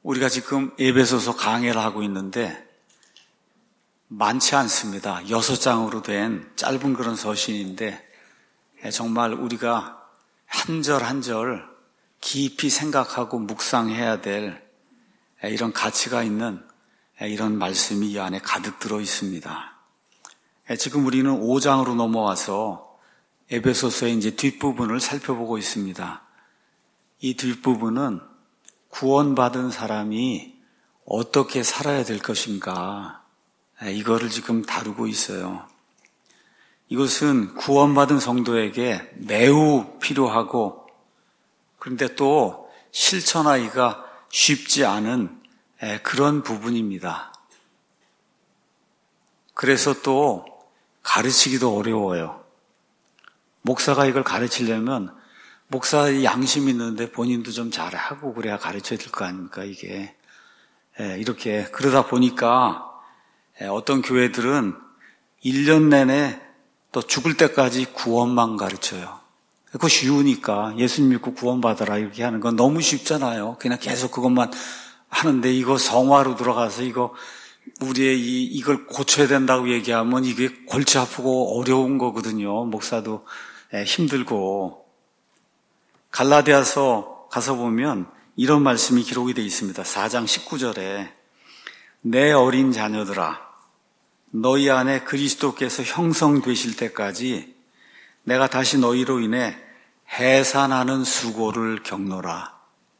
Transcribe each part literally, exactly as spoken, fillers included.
우리가 지금 에베소서 강해를 하고 있는데 많지 않습니다. 여섯 장으로 된 짧은 그런 서신인데 정말 우리가 한 절 한 절 깊이 생각하고 묵상해야 될 이런 가치가 있는 이런 말씀이 이 안에 가득 들어 있습니다. 지금 우리는 오 장으로 넘어와서 에베소서의 이제 뒷부분을 살펴보고 있습니다. 이 뒷부분은 구원받은 사람이 어떻게 살아야 될 것인가, 이거를 지금 다루고 있어요. 이것은 구원받은 성도에게 매우 필요하고 그런데 또 실천하기가 쉽지 않은 그런 부분입니다. 그래서 또 가르치기도 어려워요. 목사가 이걸 가르치려면 목사의 양심이 있는데 본인도 좀 잘하고 그래야 가르쳐야 될 거 아닙니까, 이게. 이렇게 그러다 보니까 어떤 교회들은 일 년 내내 또 죽을 때까지 구원만 가르쳐요. 그거 쉬우니까 예수님 믿고 구원받아라 이렇게 하는 건 너무 쉽잖아요. 그냥 계속 그것만 하는데 이거 성화로 들어가서 이거 우리의 이, 이걸 고쳐야 된다고 얘기하면 이게 골치 아프고 어려운 거거든요. 목사도 힘들고. 갈라디아서 가서 보면 이런 말씀이 기록이 되어 있습니다. 사 장 십구 절에 내 어린 자녀들아 너희 안에 그리스도께서 형성되실 때까지 내가 다시 너희로 인해 해산하는 수고를 겪노라.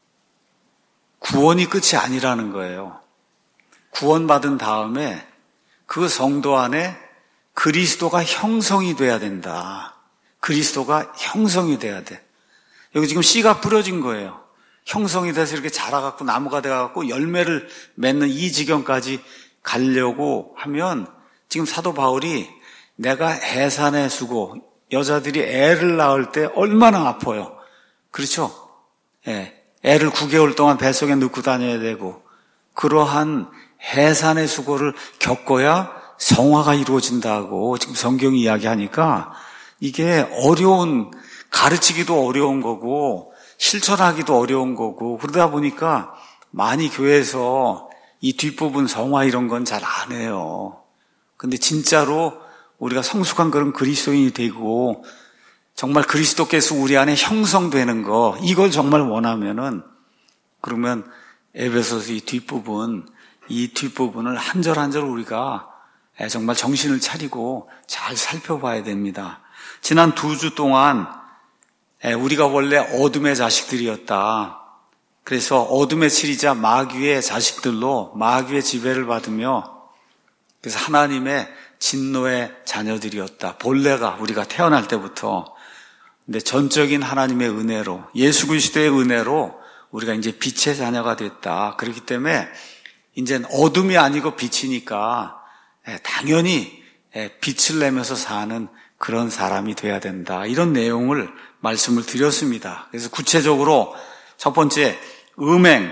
구원이 끝이 아니라는 거예요. 구원받은 다음에 그 성도 안에 그리스도가 형성이 돼야 된다. 그리스도가 형성이 돼야 돼. 여기 지금 씨가 뿌려진 거예요. 형성이 돼서 이렇게 자라갖고 나무가 돼갖고 열매를 맺는 이 지경까지 가려고 하면 지금 사도 바울이 내가 해산의 수고, 여자들이 애를 낳을 때 얼마나 아파요. 그렇죠? 예, 애를 구 개월 동안 뱃속에 넣고 다녀야 되고 그러한 해산의 수고를 겪어야 성화가 이루어진다고 지금 성경이 이야기하니까 이게 어려운, 가르치기도 어려운 거고 실천하기도 어려운 거고 그러다 보니까 많이 교회에서 이 뒷부분 성화 이런 건 잘 안 해요. 근데 진짜로 우리가 성숙한 그런 그리스도인이 되고 정말 그리스도께서 우리 안에 형성되는 거 이걸 정말 원하면은 그러면 에베소서 이 뒷부분 이 뒷부분을 한 절 한 절 우리가 정말 정신을 차리고 잘 살펴봐야 됩니다. 지난 두 주 동안 우리가 원래 어둠의 자식들이었다. 그래서 어둠의 칠이자 마귀의 자식들로 마귀의 지배를 받으며 그래서 하나님의 진노의 자녀들이었다. 본래가 우리가 태어날 때부터. 근데 전적인 하나님의 은혜로 예수 그리스도의 은혜로 우리가 이제 빛의 자녀가 됐다. 그렇기 때문에 이제는 어둠이 아니고 빛이니까 당연히 빛을 내면서 사는 그런 사람이 돼야 된다. 이런 내용을 말씀을 드렸습니다. 그래서 구체적으로 첫 번째 음행,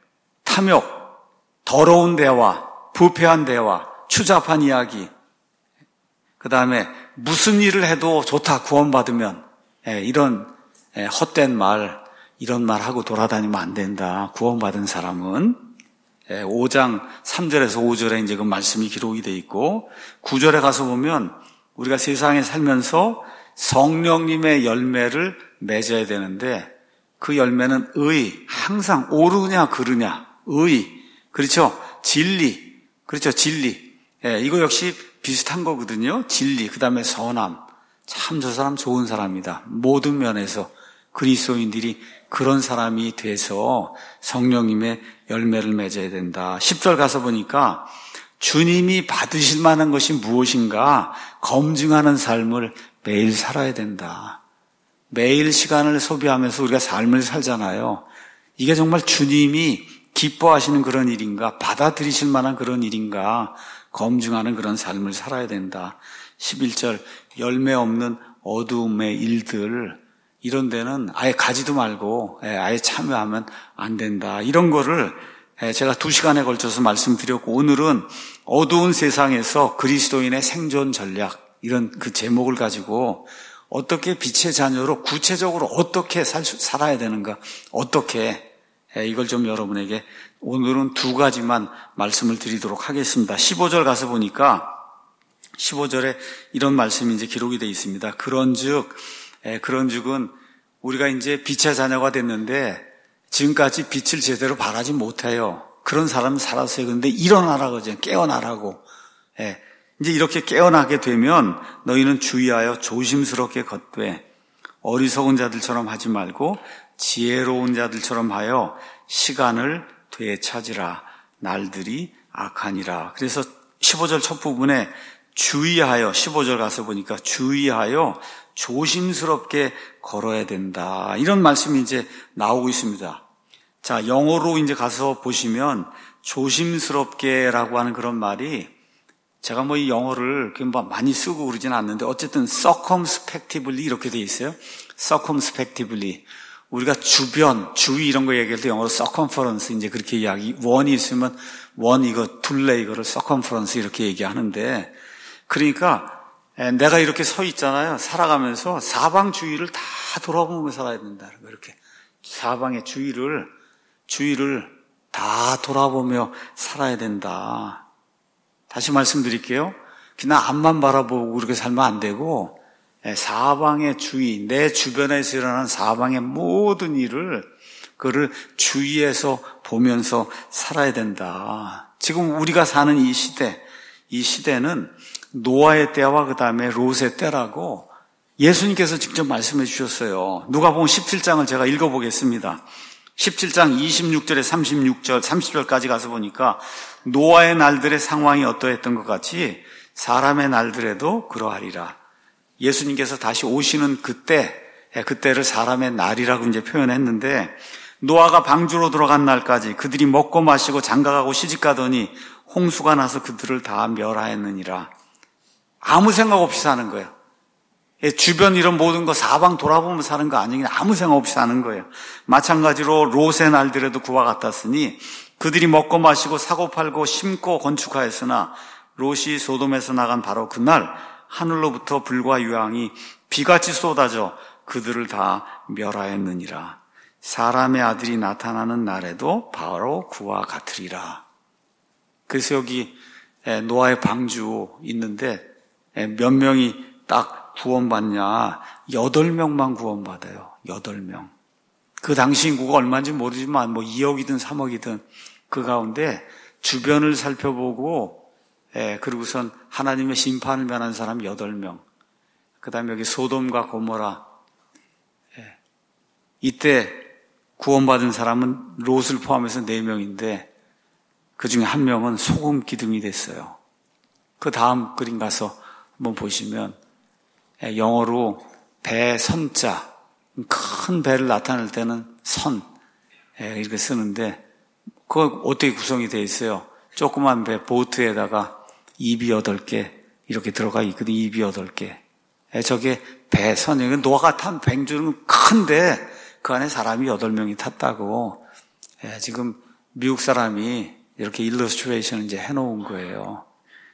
탐욕, 더러운 대화, 부패한 대화, 추잡한 이야기. 그 다음에 무슨 일을 해도 좋다 구원받으면 이런 헛된 말 이런 말 하고 돌아다니면 안 된다. 구원받은 사람은 오 장 삼 절에서 오 절에 이제 그 말씀이 기록이 돼 있고 구 절에 가서 보면 우리가 세상에 살면서 성령님의 열매를 맺어야 되는데 그 열매는 의, 항상 옳으냐 그르냐, 의, 그렇죠? 진리, 그렇죠? 진리. 예, 이거 역시 비슷한 거거든요. 진리, 그 다음에 선함. 참 저 사람 좋은 사람이다. 모든 면에서 그리스도인들이 그런 사람이 돼서 성령님의 열매를 맺어야 된다. 십 절 가서 보니까 주님이 받으실 만한 것이 무엇인가 검증하는 삶을 매일 살아야 된다. 매일 시간을 소비하면서 우리가 삶을 살잖아요. 이게 정말 주님이 기뻐하시는 그런 일인가, 받아들이실 만한 그런 일인가 검증하는 그런 삶을 살아야 된다. 십일 절 열매 없는 어두움의 일들 이런 데는 아예 가지도 말고 아예 참여하면 안 된다. 이런 거를 제가 두 시간에 걸쳐서 말씀드렸고 오늘은 어두운 세상에서 그리스도인의 생존 전략 이런 그 제목을 가지고 어떻게 빛의 자녀로 구체적으로 어떻게 살, 살아야 되는가, 어떻게 이걸 좀 여러분에게 오늘은 두 가지만 말씀을 드리도록 하겠습니다. 십오 절 가서 보니까 십오 절에 이런 말씀이 이제 기록이 되어 있습니다. 그런즉, 그런즉은 우리가 이제 빛의 자녀가 됐는데 지금까지 빛을 제대로 발하지 못해요. 그런 사람은 살았어요. 그런데 일어나라고 하죠. 깨어나라고. 예. 이제 이렇게 깨어나게 되면 너희는 주의하여 조심스럽게 걷되 어리석은 자들처럼 하지 말고 지혜로운 자들처럼 하여 시간을 되찾으라. 날들이 악하니라. 그래서 십오 절 첫 부분에 주의하여, 십오 절 가서 보니까 주의하여 조심스럽게 걸어야 된다. 이런 말씀이 이제 나오고 있습니다. 자, 영어로 이제 가서 보시면 조심스럽게라고 하는 그런 말이 제가 뭐 이 영어를 많이 쓰고 그러지는 않는데 어쨌든 circumspectively 이렇게 돼 있어요. circumspectively. 우리가 주변, 주위 이런 거 얘기할 때 영어로 circumference 이제 그렇게 이야기, 원이 있으면 원 이거 둘레 이거를 circumference 이렇게 얘기하는데 그러니까 내가 이렇게 서 있잖아요. 살아가면서 사방 주위를 다 돌아보며 살아야 된다는 거 이렇게 사방의 주위를 주위를 다 돌아보며 살아야 된다. 다시 말씀드릴게요. 그냥 앞만 바라보고 그렇게 살면 안 되고 사방의 주위, 내 주변에서 일어나는 사방의 모든 일을 그를 주위에서 보면서 살아야 된다. 지금 우리가 사는 이 시대, 이 시대는 노아의 때와 그 다음에 롯의 때라고 예수님께서 직접 말씀해 주셨어요. 누가복음 십칠 장을 제가 읽어보겠습니다. 십칠 장 이십육 절에 삼십육 절, 삼십 절까지 가서 보니까 노아의 날들의 상황이 어떠했던 것 같이 사람의 날들에도 그러하리라. 예수님께서 다시 오시는 그때, 그때를 사람의 날이라고 이제 표현했는데 노아가 방주로 들어간 날까지 그들이 먹고 마시고 장가가고 시집가더니 홍수가 나서 그들을 다 멸하였느니라. 아무 생각 없이 사는 거예요. 주변 이런 모든 거 사방 돌아보면 사는 거 아니긴 아무 생각 없이 사는 거예요. 마찬가지로 롯의 날들에도 그와 같았으니 그들이 먹고 마시고 사고 팔고 심고 건축하였으나 롯이 소돔에서 나간 바로 그날 하늘로부터 불과 유황이 비같이 쏟아져 그들을 다 멸하였느니라. 사람의 아들이 나타나는 날에도 바로 그와 같으리라. 그래서 여기 노아의 방주 있는데 몇 명이 딱 구원받냐? 여덟 명만 구원받아요. 여덟 명. 그 당시 인구가 얼마인지 모르지만 뭐 이억이든 삼억이든 그 가운데 주변을 살펴보고 예, 그리고선 하나님의 심판을 면한 사람 여덟 명. 그 다음에 여기 소돔과 고모라. 예, 이때 구원받은 사람은 롯을 포함해서 네 명인데 그 중에 한 명은 소금 기둥이 됐어요. 그 다음 그림 가서 한번 보시면 영어로 배 선자, 큰 배를 나타낼 때는 선 이렇게 쓰는데 그거 어떻게 구성이 되어 있어요? 조그만 배 보트에다가 입이 여덟 개 이렇게 들어가 있거든요. 입이 여덟 개. 저게 배선이에요. 노아가 탄 뱅주는 큰데 그 안에 사람이 여덟 명이 탔다고 지금 미국 사람이 이렇게 일러스트레이션을 이제 해놓은 거예요.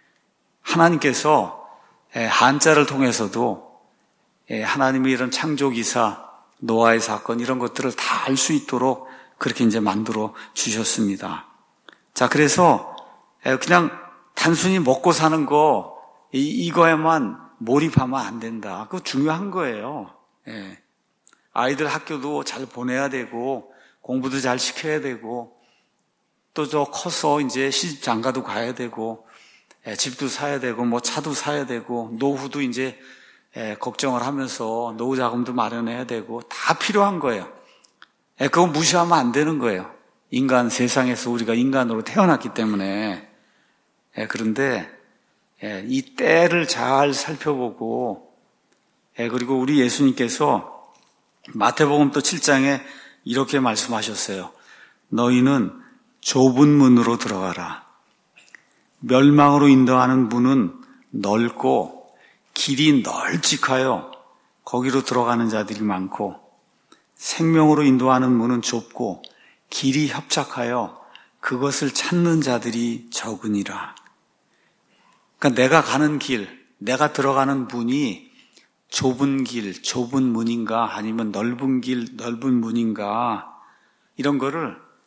하나님께서 한자를 통해서도 하나님의 이런 창조기사, 노아의 사건 이런 것들을 다 알 수 있도록 그렇게 이제 만들어 주셨습니다. 자, 그래서 그냥 단순히 먹고 사는 거 이거에만 몰입하면 안 된다. 그거 중요한 거예요. 아이들 학교도 잘 보내야 되고 공부도 잘 시켜야 되고 또 저 커서 이제 시집 장가도 가야 되고 집도 사야 되고 뭐 차도 사야 되고 노후도 이제 걱정을 하면서 노후 자금도 마련해야 되고 다 필요한 거예요. 그거 무시하면 안 되는 거예요. 인간 세상에서 우리가 인간으로 태어났기 때문에. 그런데 이 때를 잘 살펴보고 그리고 우리 예수님께서 마태복음 또 칠 장에 이렇게 말씀하셨어요. 너희는 좁은 문으로 들어가라. 멸망으로 인도하는 문은 넓고 길이 널찍하여 거기로 들어가는 자들이 많고 생명으로 인도하는 문은 좁고 길이 협착하여 그것을 찾는 자들이 적으니라. 그러니까 내가 가는 길, 내가 들어가는 문이 좁은 길, 좁은 문인가 아니면 넓은 길, 넓은 문인가 이런 거를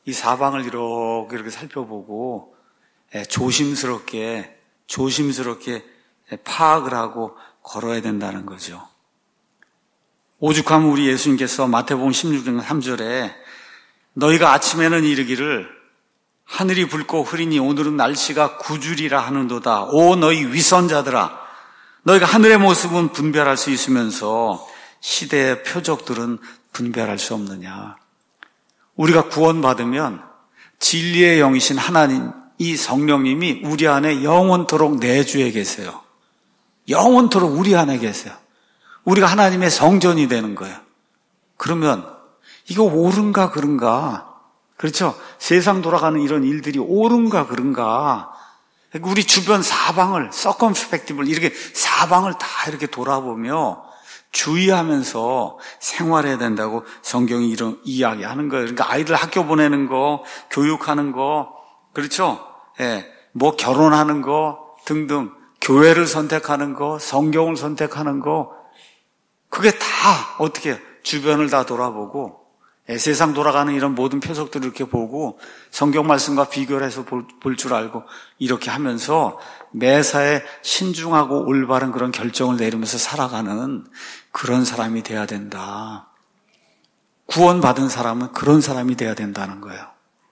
이 사방을 이렇게 이렇게 살펴보고 조심스럽게 조심스럽게 파악을 하고 걸어야 된다는 거죠. 오죽하면 우리 예수님께서 마태복음 십육 장 삼 절에 너희가 아침에는 이르기를 하늘이 붉고 흐리니 오늘은 날씨가 구주리라 하는도다. 오 너희 위선자들아, 너희가 하늘의 모습은 분별할 수 있으면서 시대의 표적들은 분별할 수 없느냐. 우리가 구원받으면 진리의 영이신 하나님, 이 성령님이 우리 안에 영원토록 내주에 계세요. 영원토록 우리 안에 계세요. 우리가 하나님의 성전이 되는 거예요. 그러면 이거 옳은가 그른가? 그렇죠? 세상 돌아가는 이런 일들이 옳은가 그른가? 우리 주변 사방을, 서컴스펙티브를 이렇게 사방을 다 이렇게 돌아보며 주의하면서 생활해야 된다고 성경이 이런 이야기하는 거예요. 그러니까 아이들 학교 보내는 거, 교육하는 거, 그렇죠? 예, 뭐 결혼하는 거 등등, 교회를 선택하는 거, 성경을 선택하는 거, 그게 다 어떻게 주변을 다 돌아보고 예, 세상 돌아가는 이런 모든 표적들을 이렇게 보고 성경 말씀과 비교를 해서 볼 줄 알고 이렇게 하면서 매사에 신중하고 올바른 그런 결정을 내리면서 살아가는 그런 사람이 돼야 된다. 구원받은 사람은 그런 사람이 돼야 된다는 거예요.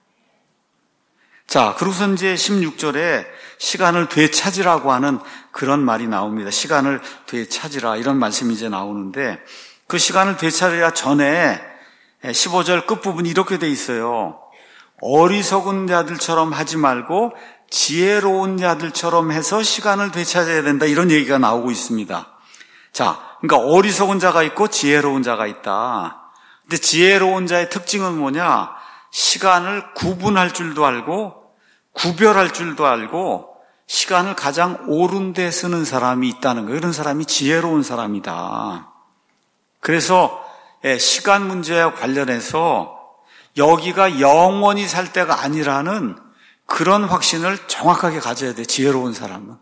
자, 그러고서 이제 십육 절에 시간을 되찾으라고 하는 그런 말이 나옵니다. 시간을 되찾으라 이런 말씀이 이제 나오는데 그 시간을 되찾으라 전에 십오 절 끝부분이 이렇게 돼 있어요. 어리석은 자들처럼 하지 말고 지혜로운 자들처럼 해서 시간을 되찾아야 된다. 이런 얘기가 나오고 있습니다. 자, 그러니까 어리석은 자가 있고 지혜로운 자가 있다. 근데 지혜로운 자의 특징은 뭐냐? 시간을 구분할 줄도 알고 구별할 줄도 알고 시간을 가장 옳은 데 쓰는 사람이 있다는 거예요. 이런 사람이 지혜로운 사람이다. 그래서 시간 문제와 관련해서 여기가 영원히 살 때가 아니라는 그런 확신을 정확하게 가져야 돼. 지혜로운 사람은.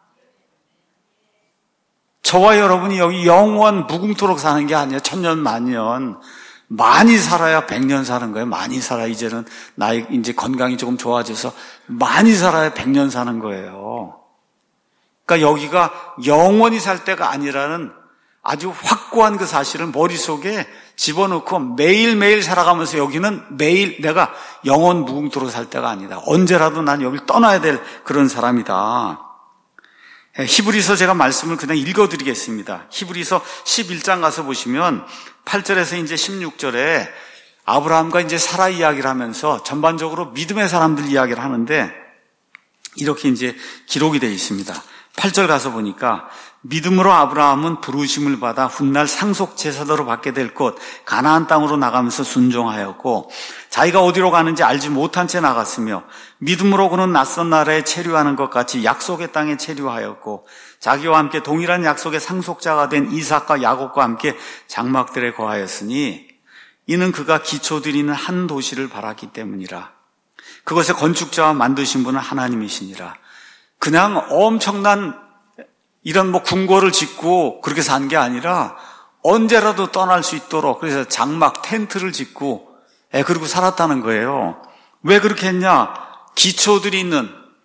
저와 여러분이 여기 영원 무궁토록 사는 게 아니에요. 천년 만년. 많이 살아야 백년 사는 거예요. 많이 살아. 이제는 나이 이제 건강이 조금 좋아져서 많이 살아야 백년 사는 거예요. 그러니까 여기가 영원히 살 때가 아니라는 아주 확고한 그 사실을 머릿속에 집어넣고 매일매일 살아가면서 여기는 매일 내가 영원 무궁토록 살 때가 아니다. 언제라도 난 여기를 떠나야 될 그런 사람이다. 히브리서 제가 말씀을 그냥 읽어드리겠습니다. 히브리서 십일 장 가서 보시면 팔 절에서 이제 십육 절에 아브라함과 이제 사라 이야기를 하면서 전반적으로 믿음의 사람들 이야기를 하는데 이렇게 이제 기록이 되어 있습니다. 팔 절 가서 보니까 믿음으로 아브라함은 부르심을 받아 훗날 상속 제사도로 받게 될 곳 가나안 땅으로 나가면서 순종하였고 자기가 어디로 가는지 알지 못한 채 나갔으며 믿음으로 그는 낯선 나라에 체류하는 것 같이 약속의 땅에 체류하였고 자기와 함께 동일한 약속의 상속자가 된 이삭과 야곱과 함께 장막들에 거하였으니 이는 그가 기초드리는 한 도시를 바랐기 때문이라. 그것의 건축자와 만드신 분은 하나님이시니라. 그냥 엄청난 이런 뭐 궁궐을 짓고 그렇게 산 게 아니라 언제라도 떠날 수 있도록 그래서 장막 텐트를 짓고 예, 그리고 살았다는 거예요. 왜 그렇게 했냐? 기초들이 있는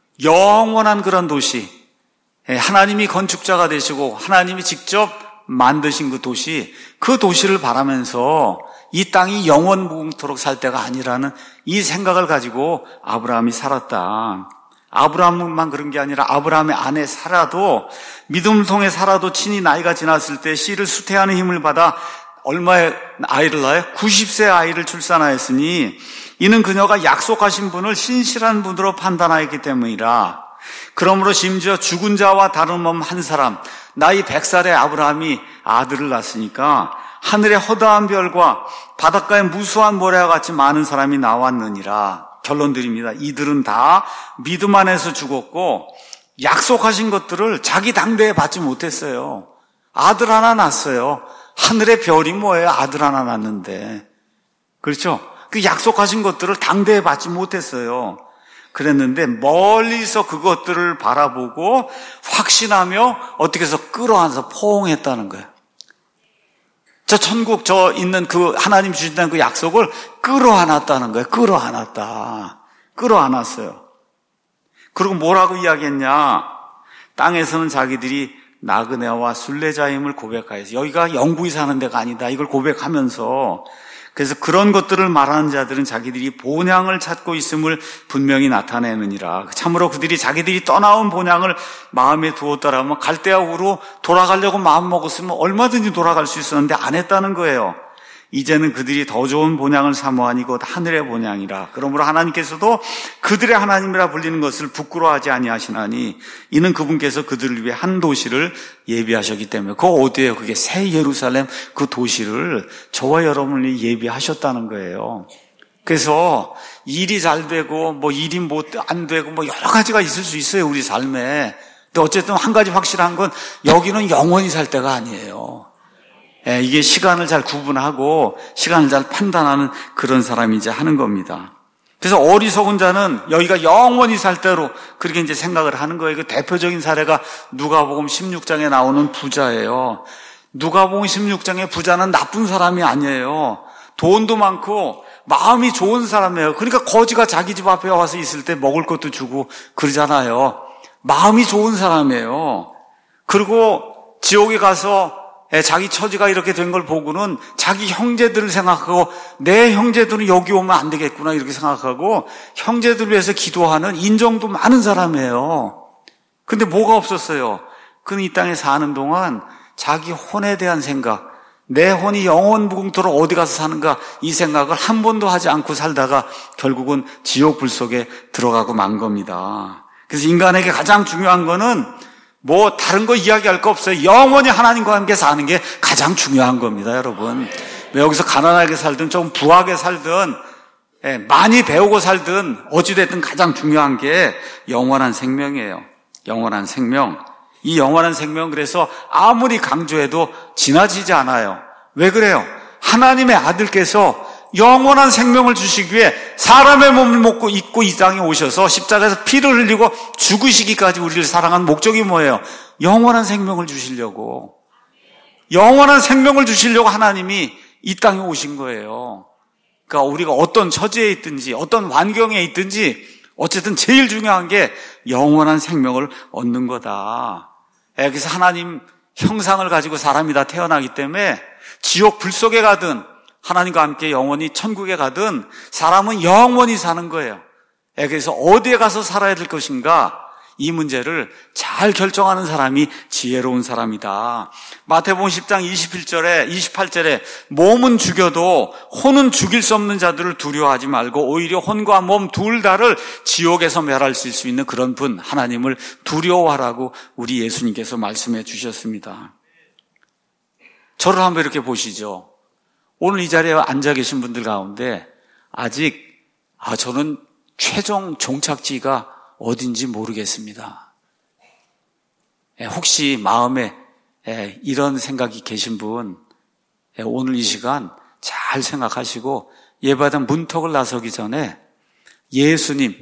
영원한 그런 도시, 예, 하나님이 건축자가 되시고 하나님이 직접 만드신 그 도시, 그 도시를 바라면서 이 땅이 영원 무궁토록 살 때가 아니라는 이 생각을 가지고 아브라함이 살았다. 아브라함만 그런 게 아니라 아브라함의 아내 사라도 믿음을 통해 사라도 친히 나이가 지났을 때 씨를 수태하는 힘을 받아 얼마의 아이를 낳아요? 구십 세 아이를 출산하였으니 이는 그녀가 약속하신 분을 신실한 분으로 판단하였기 때문이라. 그러므로 심지어 죽은 자와 다름없는 한 사람 나이 백 살의 아브라함이 아들을 낳았으니까 하늘의 허다한 별과 바닷가의 무수한 모래와 같이 많은 사람이 나왔느니라. 결론드립니다. 이들은 다 믿음 안에서 죽었고 약속하신 것들을 자기 당대에 받지 못했어요. 아들 하나 낳았어요. 하늘의 별이 뭐예요? 아들 하나 낳았는데. 그렇죠? 그 약속하신 것들을 당대에 받지 못했어요. 그랬는데 멀리서 그것들을 바라보고 확신하며 어떻게 해서 끌어안아서 포옹했다는 거예요. 저 천국 저 있는 그 하나님 주신다는 그 약속을 끌어안았다는 거예요. 끌어안았다. 끌어안았어요. 그리고 뭐라고 이야기했냐? 땅에서는 자기들이 나그네와 순례자임을 고백하여서 여기가 영구히 사는 데가 아니다. 이걸 고백하면서 그래서 그런 것들을 말하는 자들은 자기들이 본향을 찾고 있음을 분명히 나타내느니라. 참으로 그들이 자기들이 떠나온 본향을 마음에 두었더라면 갈대아우로 돌아가려고 마음먹었으면 얼마든지 돌아갈 수 있었는데 안 했다는 거예요. 이제는 그들이 더 좋은 본향을 사모하니 곧 하늘의 본향이라. 그러므로 하나님께서도 그들의 하나님이라 불리는 것을 부끄러워하지 아니하시나니 이는 그분께서 그들을 위해 한 도시를 예비하셨기 때문에. 그거 어디예요? 그게 새 예루살렘 그 도시를 저와 여러분이 예비하셨다는 거예요. 그래서 일이 잘 되고 뭐 일이 뭐 안 되고 뭐 여러 가지가 있을 수 있어요, 우리 삶에. 근데 어쨌든 한 가지 확실한 건 여기는 영원히 살 때가 아니에요. 예, 이게 시간을 잘 구분하고 시간을 잘 판단하는 그런 사람이 이제 하는 겁니다. 그래서 어리석은 자는 여기가 영원히 살 때로 그렇게 이제 생각을 하는 거예요. 그 대표적인 사례가 누가복음 십육 장에 나오는 부자예요. 누가복음 십육 장의 부자는 나쁜 사람이 아니에요. 돈도 많고 마음이 좋은 사람이에요. 그러니까 거지가 자기 집 앞에 와서 있을 때 먹을 것도 주고 그러잖아요. 마음이 좋은 사람이에요. 그리고 지옥에 가서 자기 처지가 이렇게 된 걸 보고는 자기 형제들을 생각하고 내 형제들은 여기 오면 안 되겠구나 이렇게 생각하고 형제들을 위해서 기도하는 인정도 많은 사람이에요. 근데 뭐가 없었어요? 그는 이 땅에 사는 동안 자기 혼에 대한 생각, 내 혼이 영원 무궁토록 어디 가서 사는가 이 생각을 한 번도 하지 않고 살다가 결국은 지옥 불 속에 들어가고 만 겁니다. 그래서 인간에게 가장 중요한 거는 뭐 다른 거 이야기할 거 없어요. 영원히 하나님과 함께 사는 게 가장 중요한 겁니다, 여러분. 여기서 가난하게 살든 좀 부하게 살든 많이 배우고 살든 어찌됐든 가장 중요한 게 영원한 생명이에요. 영원한 생명. 이 영원한 생명 그래서 아무리 강조해도 지나치지 않아요. 왜 그래요? 하나님의 아들께서 영원한 생명을 주시기 위해 사람의 몸을 먹고 입고 이 땅에 오셔서 십자가에서 피를 흘리고 죽으시기까지 우리를 사랑한 목적이 뭐예요? 영원한 생명을 주시려고. 영원한 생명을 주시려고 하나님이 이 땅에 오신 거예요. 그러니까 우리가 어떤 처지에 있든지 어떤 환경에 있든지 어쨌든 제일 중요한 게 영원한 생명을 얻는 거다. 그래서 하나님 형상을 가지고 사람이 다 태어나기 때문에 지옥 불 속에 가든 하나님과 함께 영원히 천국에 가든 사람은 영원히 사는 거예요. 그래서 어디에 가서 살아야 될 것인가? 이 문제를 잘 결정하는 사람이 지혜로운 사람이다. 마태복음 십 장 이십일 절에 이십팔 절에 몸은 죽여도 혼은 죽일 수 없는 자들을 두려워하지 말고 오히려 혼과 몸 둘 다를 지옥에서 멸할 수 있는 그런 분 하나님을 두려워하라고 우리 예수님께서 말씀해 주셨습니다. 저를 한번 이렇게 보시죠. 오늘 이 자리에 앉아 계신 분들 가운데 아직 아 저는 최종 종착지가 어딘지 모르겠습니다. 혹시 마음에 이런 생각이 계신 분 오늘 이 시간 잘 생각하시고 예배당 문턱을 나서기 전에 예수님,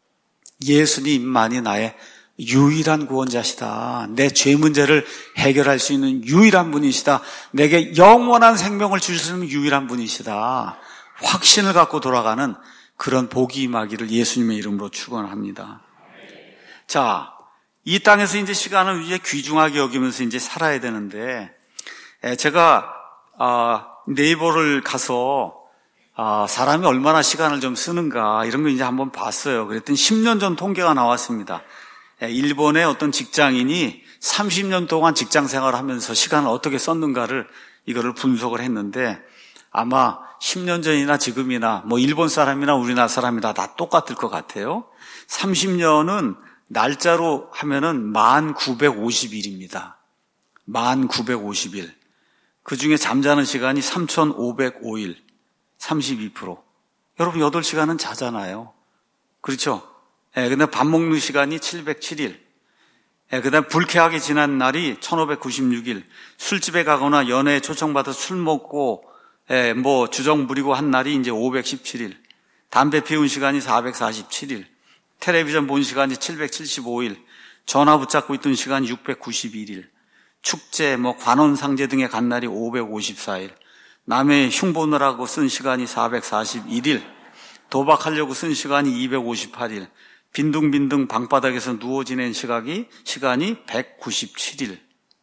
예수님만이 나의 유일한 구원자시다. 내 죄 문제를 해결할 수 있는 유일한 분이시다. 내게 영원한 생명을 주실 수 있는 유일한 분이시다. 확신을 갖고 돌아가는 그런 복이 임하기를 예수님의 이름으로 축원합니다. 자, 이 땅에서 이제 시간을 이제 귀중하게 여기면서 이제 살아야 되는데, 제가 네이버를 가서 사람이 얼마나 시간을 좀 쓰는가 이런 거 이제 한번 봤어요. 그랬더니 십 년 전 통계가 나왔습니다. 일본의 어떤 직장인이 삼십 년 동안 직장 생활을 하면서 시간을 어떻게 썼는가를 이거를 분석을 했는데 아마 십 년 전이나 지금이나 뭐 일본 사람이나 우리나라 사람이나 다 똑같을 것 같아요. 삼십 년은 날짜로 하면은 만 구백오십 일입니다. 만 구백오십 일. 그 중에 잠자는 시간이 삼천오백오 일. 삼십이 퍼센트. 여러분 여덟 시간은 자잖아요. 그렇죠? 예, 근데 밥 먹는 시간이 칠백칠 일. 예, 그 다음에 불쾌하게 지난 날이 천오백구십육 일. 술집에 가거나 연애에 초청받아서 술 먹고, 예, 뭐 주정 부리고 한 날이 이제 오백십칠 일. 담배 피운 시간이 사백사십칠 일. 텔레비전 본 시간이 칠백칠십오 일. 전화 붙잡고 있던 시간이 육백구십일 일. 축제, 뭐 관원상제 등에 간 날이 오백오십사 일. 남의 흉보느라고 쓴 시간이 사백사십일 일, 도박하려고 쓴 시간이 이백오십팔 일, 빈둥빈둥 방바닥에서 누워 지낸 시각이, 시간이 백구십칠 일,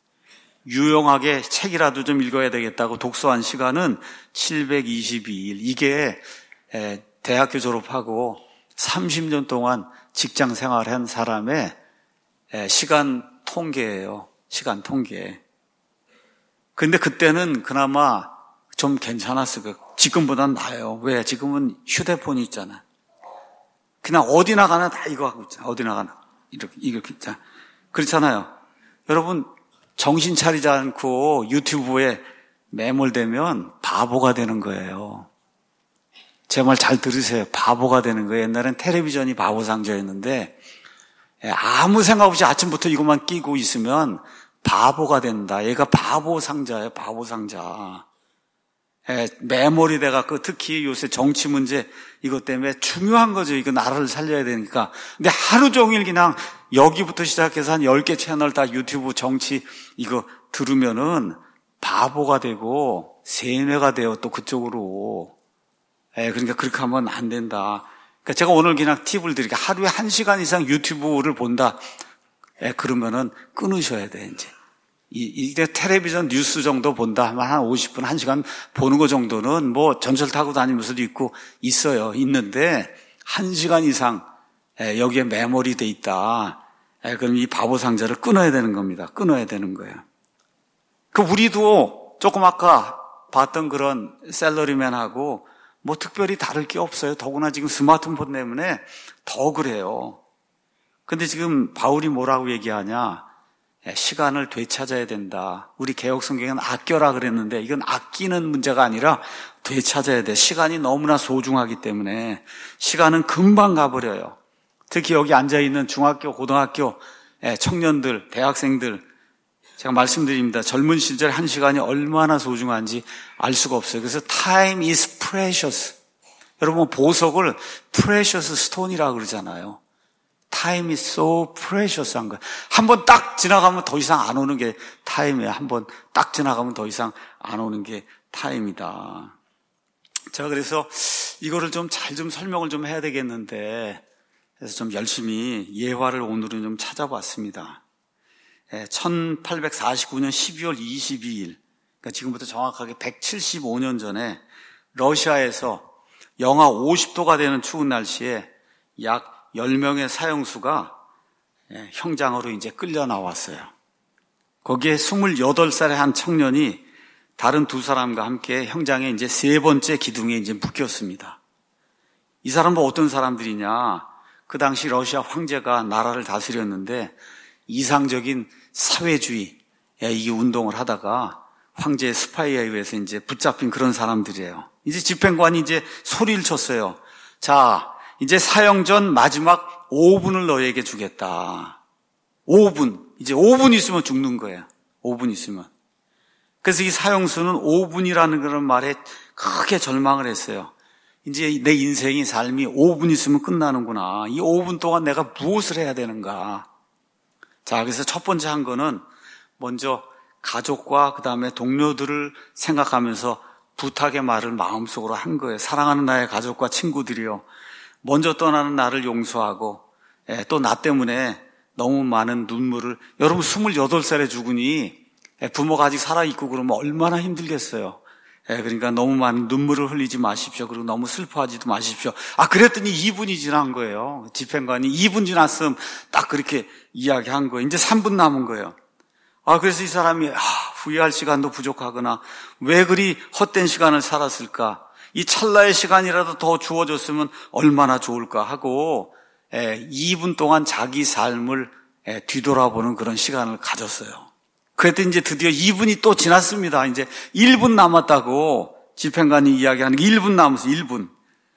유용하게 책이라도 좀 읽어야 되겠다고 독서한 시간은 칠백이십이 일. 이게 대학교 졸업하고 삼십 년 동안 직장 생활한 사람의 시간 통계예요. 시간 통계. 근데 그때는 그나마 좀 괜찮았을 거예요. 지금보단 나아요. 왜? 지금은 휴대폰이 있잖아. 그냥 어디 나가나 다 이거 하고 있잖아. 어디 나가나. 이렇게, 이렇게 있잖아. 그렇잖아요. 여러분, 정신 차리지 않고 유튜브에 매몰되면 바보가 되는 거예요. 제 말 잘 들으세요. 바보가 되는 거예요. 옛날엔 텔레비전이 바보 상자였는데 아무 생각 없이 아침부터 이것만 끼고 있으면 바보가 된다. 얘가 바보 상자예요. 바보 상자. 매몰이 돼갖고 특히 요새 정치 문제 이것 때문에 중요한 거죠. 이거 나라를 살려야 되니까. 근데 하루 종일 그냥 여기부터 시작해서 한 열 개 채널 다 유튜브 정치 이거 들으면은 바보가 되고 세뇌가 돼요. 또 그쪽으로. 예, 그러니까 그렇게 하면 안 된다. 그러니까 제가 오늘 그냥 팁을 드릴게요. 하루에 한 시간 이상 유튜브를 본다. 예, 그러면은 끊으셔야 돼, 이제. 이, 이게 텔레비전 뉴스 정도 본다 하면 한 오십 분, 한 시간 보는 거 정도는 뭐 전철 타고 다니면서도 있고 있어요. 있는데 한 시간 이상 여기에 매몰이 돼 있다. 그럼 이 바보 상자를 끊어야 되는 겁니다. 끊어야 되는 거예요. 그 우리도 조금 아까 봤던 그런 셀러리맨하고 뭐 특별히 다를 게 없어요. 더구나 지금 스마트폰 때문에 더 그래요. 근데 지금 바울이 뭐라고 얘기하냐? 시간을 되찾아야 된다. 우리 개혁 성경은 아껴라 그랬는데 이건 아끼는 문제가 아니라 되찾아야 돼. 시간이 너무나 소중하기 때문에 시간은 금방 가버려요. 특히 여기 앉아있는 중학교, 고등학교 청년들, 대학생들 제가 말씀드립니다. 젊은 시절 한 시간이 얼마나 소중한지 알 수가 없어요. 그래서 time is precious. 여러분 보석을 precious stone이라고 그러잖아요. Time is so precious 한 거예요. 한 번 딱 지나가면 더 이상 안 오는 게 타임이에요. 한 번 딱 지나가면 더 이상 안 오는 게 타임이다. 제가 그래서 이거를 좀 잘 좀 설명을 좀 해야 되겠는데 그래서 좀 열심히 예화를 오늘은 좀 찾아봤습니다. 천팔백사십구 년 십이월 이십이일, 그러니까 지금부터 정확하게 백칠십오 년 전에 러시아에서 영하 오십 도가 되는 추운 날씨에 약 열 명의 사형수가 형장으로 이제 끌려 나왔어요. 거기에 스물여덟 살의 한 청년이 다른 두 사람과 함께 형장에 이제 세 번째 기둥에 이제 묶였습니다. 이 사람은 어떤 사람들이냐? 그 당시 러시아 황제가 나라를 다스렸는데 이상적인 사회주의 이 운동을 하다가 황제의 스파이에 의해서 이제 붙잡힌 그런 사람들이에요. 이제 집행관이 이제 소리를 쳤어요. 자, 이제 사형 전 마지막 오 분을 너에게 주겠다. 오 분. 이제 오 분 있으면 죽는 거예요. 오 분 있으면. 그래서 이 사형수는 오 분이라는 그런 말에 크게 절망을 했어요. 이제 내 인생이 삶이 오 분 있으면 끝나는구나. 이 오 분 동안 내가 무엇을 해야 되는가. 자, 그래서 첫 번째 한 거는 먼저 가족과 그 다음에 동료들을 생각하면서 부탁의 말을 마음속으로 한 거예요. 사랑하는 나의 가족과 친구들이요. 먼저 떠나는 나를 용서하고 또 나 때문에 너무 많은 눈물을, 여러분 스물여덟 살에 죽으니 부모가 아직 살아있고 그러면 얼마나 힘들겠어요. 그러니까 너무 많은 눈물을 흘리지 마십시오. 그리고 너무 슬퍼하지도 마십시오. 아, 그랬더니 이 분이 지난 거예요. 집행관이 이 분 지났으면 딱 그렇게 이야기한 거예요. 이제 삼 분 남은 거예요. 아, 그래서 이 사람이 아, 후회할 시간도 부족하거나 왜 그리 헛된 시간을 살았을까? 이 찰나의 시간이라도 더 주어졌으면 얼마나 좋을까 하고 이 분 동안 자기 삶을 뒤돌아보는 그런 시간을 가졌어요. 그랬더니 이제 드디어 이 분이 또 지났습니다. 이제 일 분 남았다고 집행관이 이야기하는 게 일 분 남았어요. 일 분.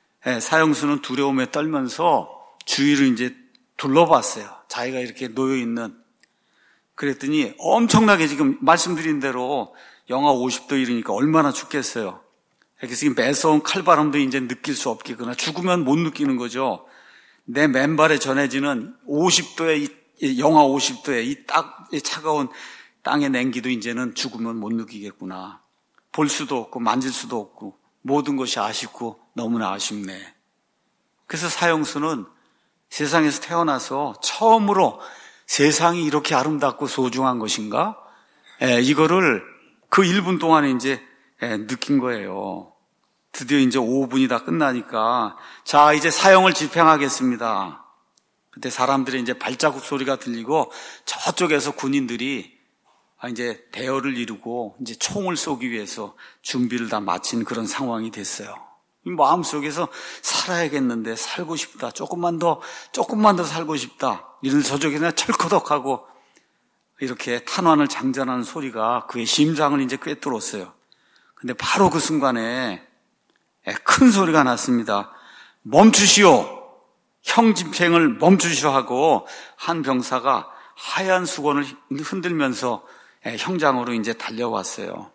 사형수는 두려움에 떨면서 주위를 이제 둘러봤어요. 자기가 이렇게 놓여있는. 그랬더니 엄청나게 지금 말씀드린 대로 영하 오십 도 이르니까 얼마나 춥겠어요. 그래서 이 매서운 칼바람도 이제 느낄 수 없겠구나. 죽으면 못 느끼는 거죠. 내 맨발에 전해지는 오십 도의 이 영하 오십 도의 이 딱 이 차가운 땅의 냉기도 이제는 죽으면 못 느끼겠구나. 볼 수도 없고 만질 수도 없고 모든 것이 아쉽고 너무나 아쉽네. 그래서 사형수는 세상에서 태어나서 처음으로 세상이 이렇게 아름답고 소중한 것인가? 예, 이거를 그 일 분 동안에 이제 예, 느낀 거예요. 드디어 이제 오 분이 다 끝나니까 자 이제 사형을 집행하겠습니다. 그때 사람들이 이제 발자국 소리가 들리고 저쪽에서 군인들이 이제 대열을 이루고 이제 총을 쏘기 위해서 준비를 다 마친 그런 상황이 됐어요. 마음속에서 살아야겠는데 살고 싶다. 조금만 더 조금만 더 살고 싶다. 이런 저쪽에는 철커덕하고 이렇게 탄환을 장전하는 소리가 그의 심장을 이제 꿰뚫었어요. 근데 바로 그 순간에 큰 소리가 났습니다. 멈추시오. 형 집행을 멈추시오 하고 한 병사가 하얀 수건을 흔들면서 형장으로 이제 달려왔어요.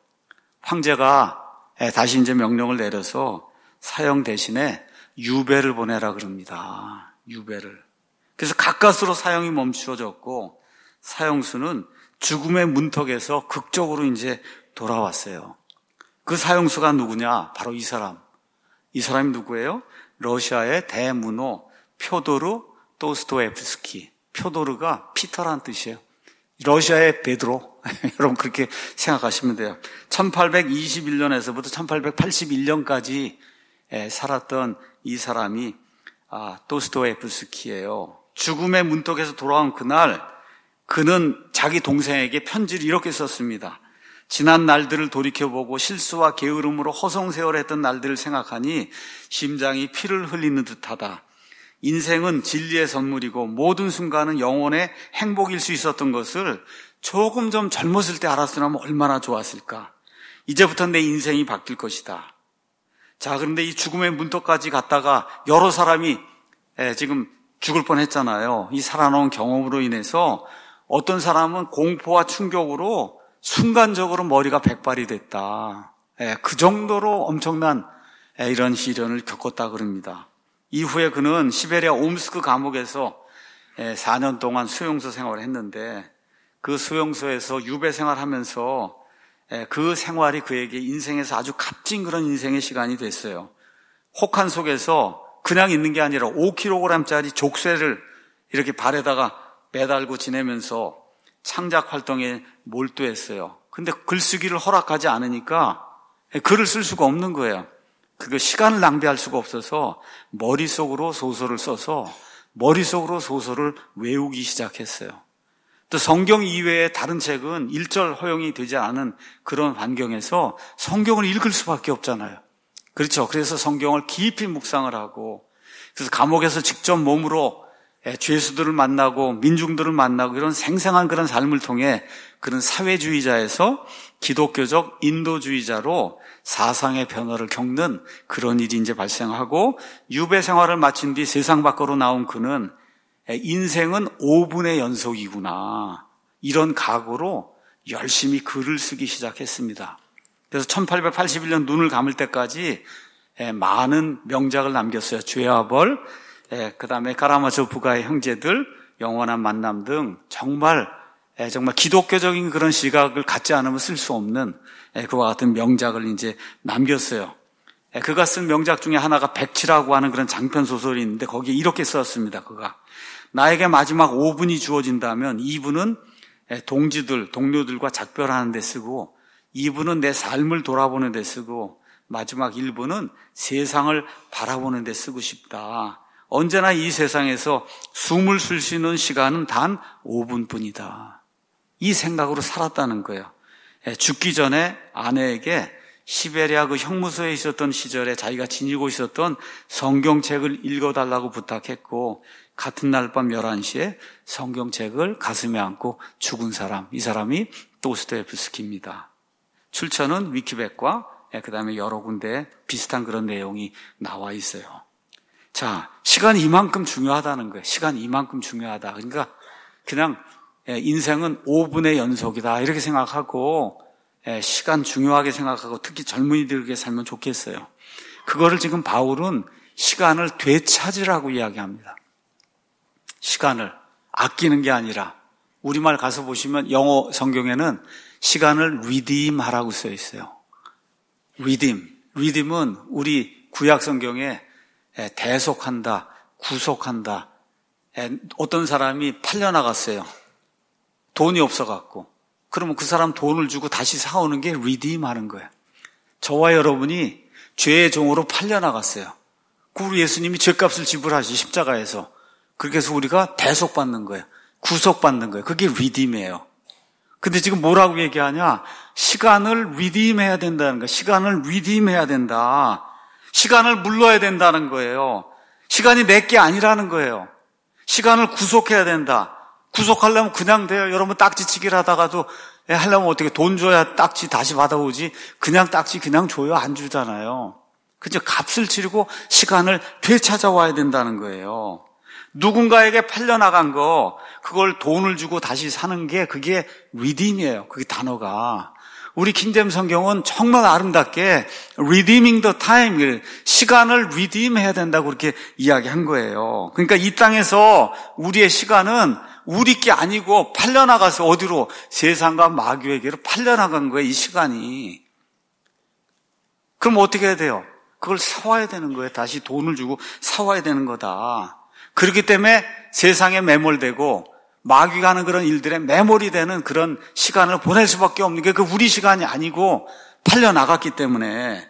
황제가 다시 이제 명령을 내려서 사형 대신에 유배를 보내라 그럽니다. 유배를. 그래서 가까스로 사형이 멈추어졌고 사형수는 죽음의 문턱에서 극적으로 이제 돌아왔어요. 그 사형수가 누구냐? 바로 이 사람. 이 사람이 누구예요? 러시아의 대문호 표도르 도스토옙스키. 표도르가 피터란 뜻이에요. 러시아의 베드로. 여러분 그렇게 생각하시면 돼요. 천팔백이십일 년에서부터 천팔백팔십일 년까지 살았던 이 사람이 아, 도스토옙스키예요. 죽음의 문턱에서 돌아온 그날 그는 자기 동생에게 편지를 이렇게 썼습니다. 지난 날들을 돌이켜보고 실수와 게으름으로 허송세월했던 날들을 생각하니 심장이 피를 흘리는 듯하다. 인생은 진리의 선물이고 모든 순간은 영혼의 행복일 수 있었던 것을 조금 좀 젊었을 때 알았으면 얼마나 좋았을까. 이제부터 내 인생이 바뀔 것이다. 자, 그런데 이 죽음의 문턱까지 갔다가 여러 사람이 지금 죽을 뻔했잖아요. 이 살아놓은 경험으로 인해서 어떤 사람은 공포와 충격으로 순간적으로 머리가 백발이 됐다. 그 정도로 엄청난 이런 시련을 겪었다 그럽니다. 이후에 그는 시베리아 옴스크 감옥에서 사 년 동안 수용소 생활을 했는데 그 수용소에서 유배 생활하면서 그 생활이 그에게 인생에서 아주 값진 그런 인생의 시간이 됐어요. 혹한 속에서 그냥 있는 게 아니라 오 킬로그램짜리 족쇄를 이렇게 발에다가 매달고 지내면서 창작 활동에 몰두했어요. 근데 글쓰기를 허락하지 않으니까 글을 쓸 수가 없는 거예요. 그 시간을 낭비할 수가 없어서 머릿속으로 소설을 써서 머릿속으로 소설을 외우기 시작했어요. 또 성경 이외의 다른 책은 일절 허용이 되지 않은 그런 환경에서 성경을 읽을 수밖에 없잖아요. 그렇죠. 그래서 성경을 깊이 묵상을 하고 그래서 감옥에서 직접 몸으로 죄수들을 만나고 민중들을 만나고 이런 생생한 그런 삶을 통해 그런 사회주의자에서 기독교적 인도주의자로 사상의 변화를 겪는 그런 일이 이제 발생하고 유배 생활을 마친 뒤 세상 밖으로 나온 그는 인생은 오 분의 연속이구나. 이런 각오로 열심히 글을 쓰기 시작했습니다. 그래서 천팔백팔십일 년 눈을 감을 때까지 많은 명작을 남겼어요. 죄와 벌, 그 다음에 카라마조프가의 형제들, 영원한 만남 등 정말 정말 기독교적인 그런 시각을 갖지 않으면 쓸 수 없는 그와 같은 명작을 이제 남겼어요. 그가 쓴 명작 중에 하나가 백치라고 하는 그런 장편 소설이 있는데 거기에 이렇게 썼습니다. 그가 나에게 마지막 오 분이 주어진다면 이 분은 동지들, 동료들과 작별하는 데 쓰고 이 분은 내 삶을 돌아보는 데 쓰고 마지막 일 분은 세상을 바라보는 데 쓰고 싶다. 언제나 이 세상에서 숨을 쉴 수 있는 시간은 단 오 분뿐이다. 이 생각으로 살았다는 거예요. 죽기 전에 아내에게 시베리아 그 형무소에 있었던 시절에 자기가 지니고 있었던 성경책을 읽어달라고 부탁했고 같은 날 밤 열한 시에 성경책을 가슴에 안고 죽은 사람, 이 사람이 도스토옙스키입니다. 출처는 위키백과 그 다음에 여러 군데 비슷한 그런 내용이 나와 있어요. 자, 시간이 이만큼 중요하다는 거예요. 시간이 이만큼 중요하다. 그러니까 그냥 인생은 오 분의 연속이다 이렇게 생각하고 시간 중요하게 생각하고 특히 젊은이들에게 살면 좋겠어요. 그거를 지금 바울은 시간을 되찾으라고 이야기합니다. 시간을 아끼는 게 아니라 우리말 가서 보시면 영어 성경에는 시간을 redeem하라고 써 있어요. 리딤. 리딤은 우리 구약 성경에 대속한다, 구속한다. 어떤 사람이 팔려나갔어요. 돈이 없어갖고. 그러면 그 사람 돈을 주고 다시 사오는 게 리딤 하는 거예요. 저와 여러분이 죄의 종으로 팔려나갔어요. 우리 예수님이 죄값을 지불하시 십자가에서. 그렇게 해서 우리가 대속받는 거예요. 구속받는 거예요. 그게 리딤이에요. 근데 지금 뭐라고 얘기하냐? 시간을 리딤해야 된다는 거예요. 시간을 리딤해야 된다. 시간을 물러야 된다는 거예요. 시간이 내게 아니라는 거예요. 시간을 구속해야 된다. 구속하려면 그냥 돼요. 여러분 딱지치기를 하다가도 하려면 어떻게 돈 줘야 딱지 다시 받아오지. 그냥 딱지 그냥 줘요. 안 주잖아요. 그죠? 값을 치르고 시간을 되찾아와야 된다는 거예요. 누군가에게 팔려나간 거 그걸 돈을 주고 다시 사는 게 그게 redeem이에요. 그게 단어가. 우리 킹제임 성경은 정말 아름답게 redeeming the time, 시간을 redeem 해야 된다고 그렇게 이야기한 거예요. 그러니까 이 땅에서 우리의 시간은 우리 게 아니고 팔려나가서 어디로? 세상과 마귀에게로 팔려나간 거예요. 이 시간이. 그럼 어떻게 해야 돼요? 그걸 사와야 되는 거예요. 다시 돈을 주고 사와야 되는 거다. 그렇기 때문에 세상에 매몰되고 마귀가 하는 그런 일들에 매몰이 되는 그런 시간을 보낼 수밖에 없는 게 그 우리 시간이 아니고 팔려나갔기 때문에.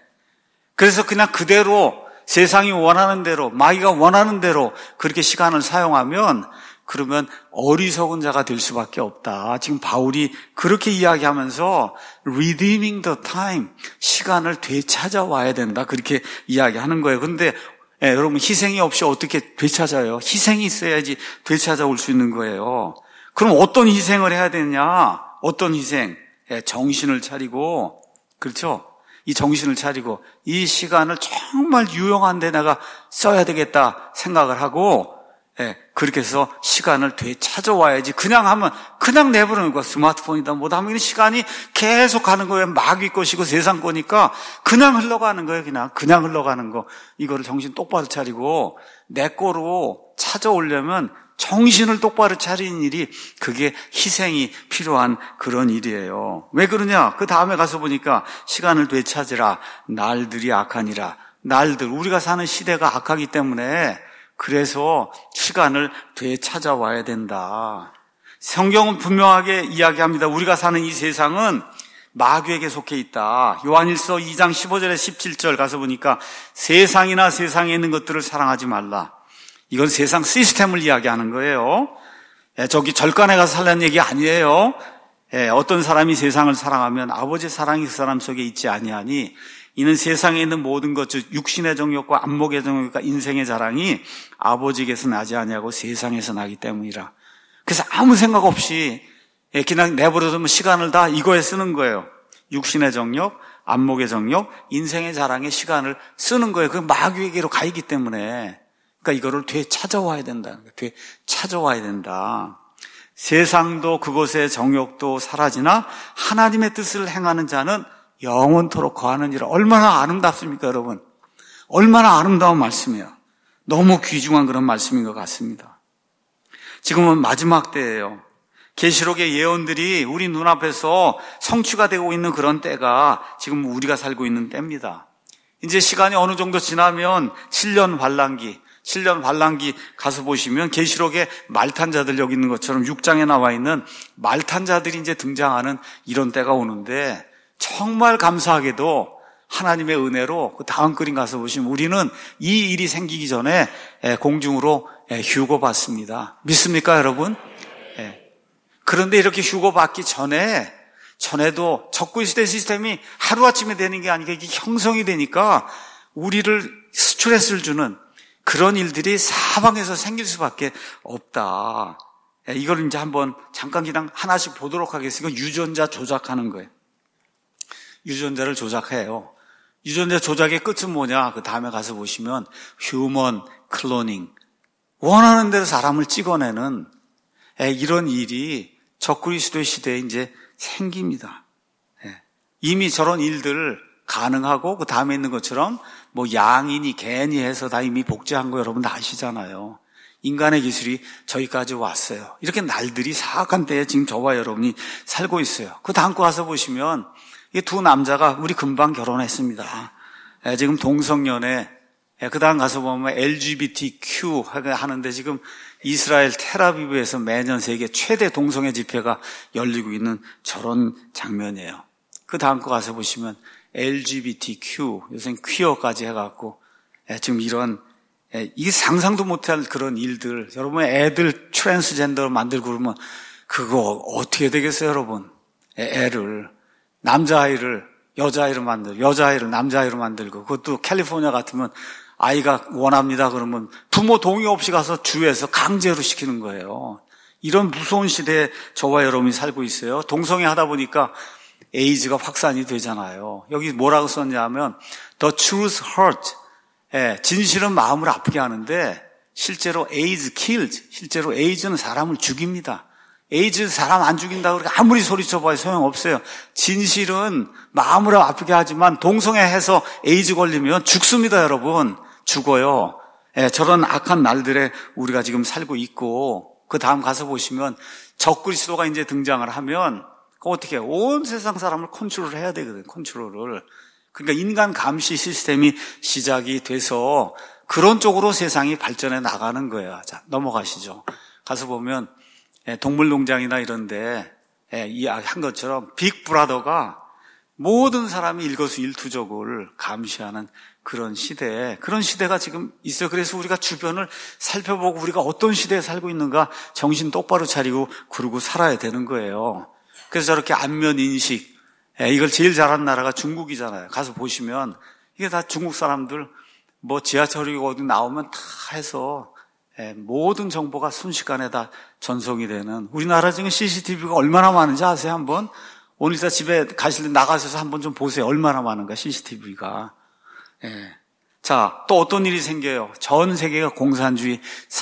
그래서 그냥 그대로 세상이 원하는 대로, 마귀가 원하는 대로 그렇게 시간을 사용하면 그러면 어리석은 자가 될 수밖에 없다. 지금 바울이 그렇게 이야기하면서 redeeming the time, 시간을 되찾아와야 된다. 그렇게 이야기하는 거예요. 그런데 예, 여러분 희생이 없이 어떻게 되찾아요? 희생이 있어야지 되찾아올 수 있는 거예요. 그럼 어떤 희생을 해야 되냐? 어떤 희생? 예, 정신을 차리고, 그렇죠? 이 정신을 차리고 이 시간을 정말 유용한 데 내가 써야 되겠다 생각을 하고, 예, 그렇게 해서 시간을 되찾아와야지. 그냥 하면 그냥 내버리는 거야. 스마트폰이다 뭐다 하면 시간이 계속 가는 거예요. 마귀 것이고 세상 거니까 그냥 흘러가는 거예요. 그냥 그냥 흘러가는 거. 이거를 정신 똑바로 차리고 내 거로 찾아오려면 정신을 똑바로 차리는 일이, 그게 희생이 필요한 그런 일이에요. 왜 그러냐? 그 다음에 가서 보니까 시간을 되찾으라. 날들이 악하니라. 날들, 우리가 사는 시대가 악하기 때문에 그래서 시간을 되찾아와야 된다. 성경은 분명하게 이야기합니다. 우리가 사는 이 세상은 마귀에게 속해 있다. 요한일서 이 장 십오 절에 십칠 절 가서 보니까 세상이나 세상에 있는 것들을 사랑하지 말라. 이건 세상 시스템을 이야기하는 거예요. 저기 절간에 가서 살라는 얘기 아니에요. 어떤 사람이 세상을 사랑하면 아버지의 사랑이 그 사람 속에 있지 아니하니 이는 세상에 있는 모든 것, 즉 육신의 정욕과 안목의 정욕과 인생의 자랑이 아버지에게서 나지 아니하고 세상에서 나기 때문이라. 그래서 아무 생각 없이 그냥 내버려두면 시간을 다 이거에 쓰는 거예요. 육신의 정욕, 안목의 정욕, 인생의 자랑에 시간을 쓰는 거예요. 그 마귀에게로 가 있기 때문에. 그러니까 이거를 되찾아와야 된다. 되찾아와야 된다. 세상도 그것의 정욕도 사라지나 하나님의 뜻을 행하는 자는 영원토록 거하느니라. 얼마나 아름답습니까, 여러분? 얼마나 아름다운 말씀이에요. 너무 귀중한 그런 말씀인 것 같습니다. 지금은 마지막 때예요. 계시록의 예언들이 우리 눈앞에서 성취가 되고 있는 그런 때가 지금 우리가 살고 있는 때입니다. 이제 시간이 어느 정도 지나면 칠 년 환란기, 칠 년 환란기 가서 보시면 계시록에 말탄자들 여기 있는 것처럼 육 장에 나와 있는 말탄자들이 이제 등장하는 이런 때가 오는데, 정말 감사하게도 하나님의 은혜로 그 다음 그림 가서 보시면 우리는 이 일이 생기기 전에 공중으로 휴거 받습니다. 믿습니까, 여러분? 그런데 이렇게 휴거 받기 전에, 전에도 적그리스도의 시스템이 하루아침에 되는 게 아니라 이게 형성이 되니까 우리를 스트레스를 주는 그런 일들이 사방에서 생길 수밖에 없다. 이걸 이제 한번 잠깐 그냥 하나씩 보도록 하겠습니다. 유전자 조작하는 거예요. 유전자를 조작해요. 유전자 조작의 끝은 뭐냐? 그 다음에 가서 보시면 휴먼 클로닝, 원하는 대로 사람을 찍어내는 이런 일이 적그리스도의 시대에 이제 생깁니다. 이미 저런 일들 가능하고 그 다음에 있는 것처럼 뭐 양이니 개니 해서 다 이미 복제한 거 여러분 다 아시잖아요. 인간의 기술이 저기까지 왔어요. 이렇게 날들이 사악한 때에 지금 저와 여러분이 살고 있어요. 그 다음 거 가서 보시면 이 두 남자가 우리 금방 결혼했습니다. 예, 지금 동성연애, 예, 그 다음 가서 보면 엘지비티큐 하는데 지금 이스라엘 텔아비브에서 매년 세계 최대 동성애 집회가 열리고 있는 저런 장면이에요. 그 다음 거 가서 보시면 엘지비티큐, 요새 퀴어까지 해갖고, 예, 지금 이런, 예, 이게 상상도 못할 그런 일들, 여러분 애들 트랜스젠더로 만들고 그러면 그거 어떻게 되겠어요, 여러분? 예, 애를, 남자아이를 여자아이로 만들고, 여자아이를 남자아이로 만들고, 그것도 캘리포니아 같으면 아이가 원합니다 그러면 부모 동의 없이 가서 주에서 강제로 시키는 거예요. 이런 무서운 시대에 저와 여러분이 살고 있어요. 동성애 하다 보니까 에이즈가 확산이 되잖아요. 여기 뭐라고 썼냐면 The truth hurt. 예, 진실은 마음을 아프게 하는데 실제로 에이즈 kills. 실제로 에이즈는 사람을 죽입니다. 에이즈 사람 안 죽인다고 그렇게 아무리 소리쳐봐야 소용없어요. 진실은 마음을 아프게 하지만 동성애해서 에이즈 걸리면 죽습니다, 여러분. 죽어요. 예, 저런 악한 날들에 우리가 지금 살고 있고, 그 다음 가서 보시면 적그리스도가 이제 등장을 하면 어떻게 해요? 온 세상 사람을 컨트롤을 해야 되거든요. 컨트롤을. 그러니까 인간 감시 시스템이 시작이 돼서 그런 쪽으로 세상이 발전해 나가는 거예요. 자, 넘어가시죠. 가서 보면 동물농장이나 이런데 이야기한 것처럼 빅브라더가 모든 사람이 일거수일투족을 감시하는 그런 시대에, 그런 시대가 지금 있어요. 그래서 우리가 주변을 살펴보고 우리가 어떤 시대에 살고 있는가 정신 똑바로 차리고 그러고 살아야 되는 거예요. 그래서 저렇게 안면인식, 이걸 제일 잘하는 나라가 중국이잖아요. 가서 보시면 이게 다 중국 사람들 뭐 지하철이고 어디 나오면 다 해서 모든 정보가 순식간에 다 전송이 되는, 우리나라 지금 씨씨티비가 얼마나 많은지 아세요? 한번 오늘따라 집에 가실 때 나가셔서 한번 좀 보세요. 얼마나 많은가 씨씨티비가. 예. 자, 또 어떤 일이 생겨요? 전 세계가 공산주의,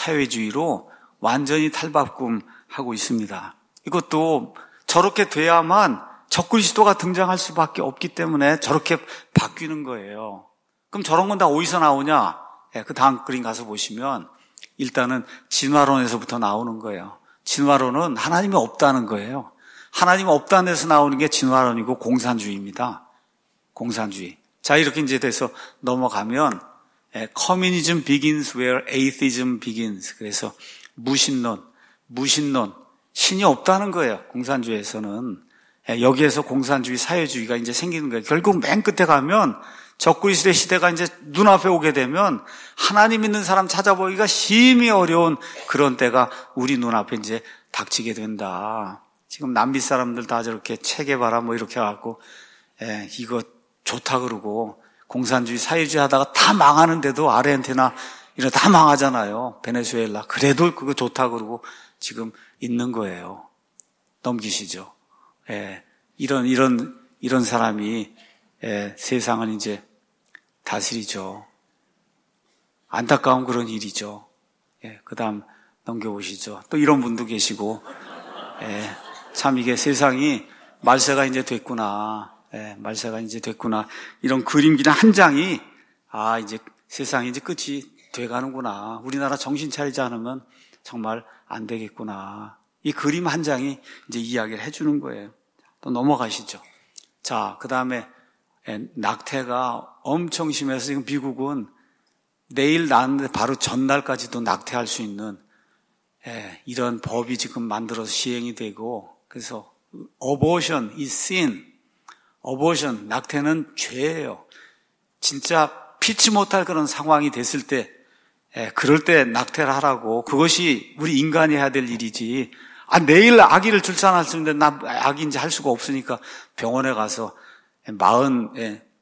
사회주의로 완전히 탈바꿈하고 있습니다. 이것도 저렇게 돼야만 적그리스도가 등장할 수밖에 없기 때문에 저렇게 바뀌는 거예요. 그럼 저런 건 다 어디서 나오냐? 예, 그 다음 그림 가서 보시면 일단은 진화론에서부터 나오는 거예요. 진화론은 하나님이 없다는 거예요. 하나님이 없다는 데서 나오는 게 진화론이고 공산주의입니다. 공산주의. 자, 이렇게 이제 돼서 넘어가면 Communism begins where atheism begins. 그래서 무신론, 무신론, 신이 없다는 거예요. 공산주의에서는. 여기에서 공산주의, 사회주의가 이제 생기는 거예요. 결국 맨 끝에 가면 적그리스도의 시대가 이제 눈앞에 오게 되면 하나님 있는 사람 찾아보기가 심히 어려운 그런 때가 우리 눈앞에 이제 닥치게 된다. 지금 남미 사람들 다 저렇게 체계바라 뭐 이렇게 해갖고, 에, 이거 좋다 그러고, 공산주의, 사회주의 하다가 다 망하는데도 아르헨티나 이런 다 망하잖아요. 베네수엘라. 그래도 그거 좋다 그러고 지금 있는 거예요. 넘기시죠. 예, 이런, 이런, 이런 사람이, 예, 세상을 이제 다스리죠. 안타까운 그런 일이죠. 예, 그 다음 넘겨보시죠. 또 이런 분도 계시고, 예, 참 이게 세상이 말세가 이제 됐구나. 예, 말세가 이제 됐구나. 이런 그림 그냥 한 장이, 아, 이제 세상이 이제 끝이 돼가는구나. 우리나라 정신 차리지 않으면 정말 안 되겠구나. 이 그림 한 장이 이제 이야기를 해주는 거예요. 또 넘어가시죠. 자, 그 다음에 낙태가 엄청 심해서 지금 미국은 내일 낳는데 바로 전날까지도 낙태할 수 있는 이런 법이 지금 만들어서 시행이 되고, 그래서 abortion is sin. abortion, 낙태는 죄예요. 진짜 피치 못할 그런 상황이 됐을 때, 그럴 때 낙태를 하라고. 그것이 우리 인간이 해야 될 일이지. 아, 내일 아기를 출산할 수 있는데 나 아기 이제 할 수가 없으니까 병원에 가서 마흔,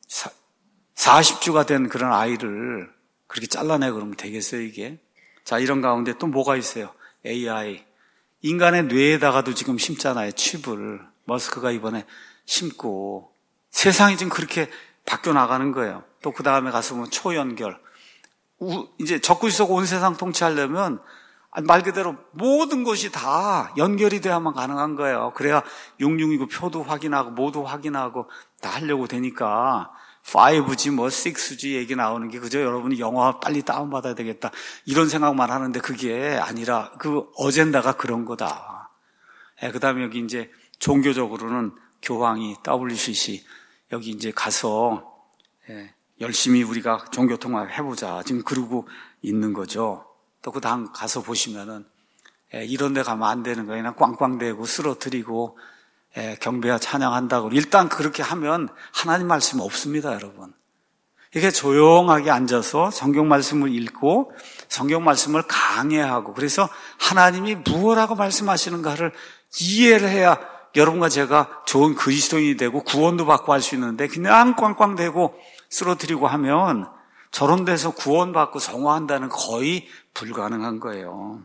사십 주가 된 그런 아이를 그렇게 잘라내 그러면 되겠어요, 이게? 자, 이런 가운데 또 뭐가 있어요? 에이아이. 인간의 뇌에다가도 지금 심잖아요, 칩을. 머스크가 이번에 심고. 세상이 지금 그렇게 바뀌어 나가는 거예요. 또 그 다음에 가서 보면 초연결. 우, 이제 적그리스도가 온 세상 통치하려면 말 그대로 모든 것이 다 연결이 돼야만 가능한 거예요. 그래야 육육이구 표도 확인하고 모두 확인하고 다 하려고 되니까 파이브지 뭐 식스지 얘기 나오는 게 그저 여러분이 영화 빨리 다운받아야 되겠다 이런 생각만 하는데 그게 아니라 그 어젠다가 그런 거다. 예, 그 다음에 여기 이제 종교적으로는 교황이 더블유씨씨 여기 이제 가서 예, 열심히 우리가 종교통합 해보자. 지금 그러고 있는 거죠. 또 그 다음 가서 보시면은 예, 이런 데 가면 안 되는 거예요. 그냥 꽝꽝대고 쓰러뜨리고 예, 경배와 찬양한다고. 일단 그렇게 하면 하나님 말씀 없습니다, 여러분. 이게 조용하게 앉아서 성경 말씀을 읽고 성경 말씀을 강해하고 그래서 하나님이 무엇라고 말씀하시는가를 이해를 해야 여러분과 제가 좋은 그리스도인이 되고 구원도 받고 할 수 있는데 그냥 꽝꽝대고 쓰러뜨리고 하면 저런 데서 구원받고 성화한다는 거의 불가능한 거예요.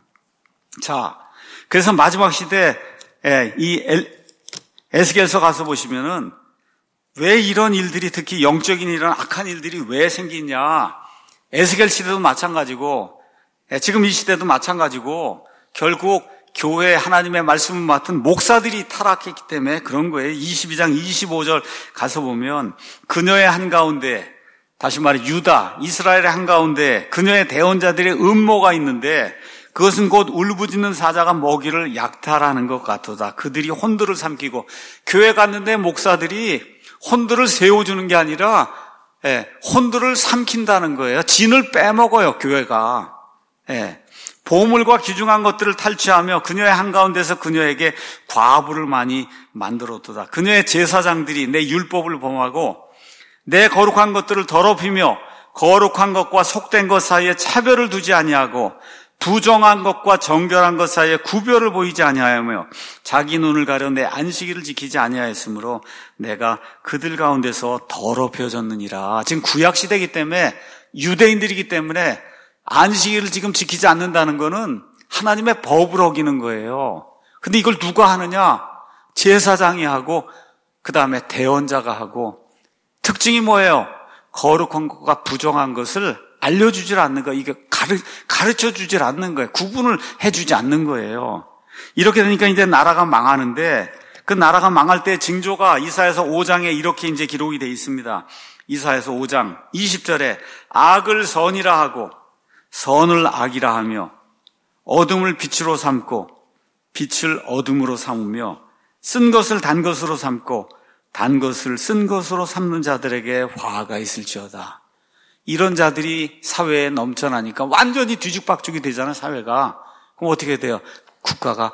자, 그래서 마지막 시대 이 에스겔서 가서 보시면은 왜 이런 일들이 특히 영적인 이런 악한 일들이 왜 생기냐? 에스겔 시대도 마찬가지고 지금 이 시대도 마찬가지고 결국 교회 하나님의 말씀을 맡은 목사들이 타락했기 때문에 그런 거예요. 이십이 장 이십오 절 가서 보면 그녀의 한가운데 다시 말해 유다, 이스라엘의 한가운데 그녀의 대언자들의 음모가 있는데 그것은 곧 울부짖는 사자가 먹이를 약탈하는 것 같도다. 그들이 혼들을 삼키고 교회 갔는데 목사들이 혼들을 세워주는 게 아니라 예, 혼들을 삼킨다는 거예요. 진을 빼먹어요, 교회가. 예, 보물과 귀중한 것들을 탈취하며 그녀의 한가운데서 그녀에게 과부를 많이 만들었도다. 그녀의 제사장들이 내 율법을 범하고 내 거룩한 것들을 더럽히며 거룩한 것과 속된 것 사이에 차별을 두지 아니하고 부정한 것과 정결한 것 사이에 구별을 보이지 아니하며 자기 눈을 가려 내 안식일을 지키지 아니하였으므로 내가 그들 가운데서 더럽혀졌느니라. 지금 구약시대이기 때문에 유대인들이기 때문에 안식일을 지금 지키지 않는다는 거는 하나님의 법을 어기는 거예요. 근데 이걸 누가 하느냐? 제사장이 하고 그 다음에 대언자가 하고 특징이 뭐예요? 거룩한 것과 부정한 것을 알려주질 않는 거예요. 이게 가르, 가르쳐 주질 않는 거예요. 구분을 해주지 않는 거예요. 이렇게 되니까 이제 나라가 망하는데 그 나라가 망할 때 징조가 이사야서 오 장에 이렇게 이제 기록이 되어 있습니다. 이사야서 오 장 이십 절에 악을 선이라 하고 선을 악이라 하며 어둠을 빛으로 삼고 빛을 어둠으로 삼으며 쓴 것을 단 것으로 삼고 단 것을 쓴 것으로 삼는 자들에게 화가 있을지어다. 이런 자들이 사회에 넘쳐나니까 완전히 뒤죽박죽이 되잖아요, 사회가. 그럼 어떻게 돼요? 국가가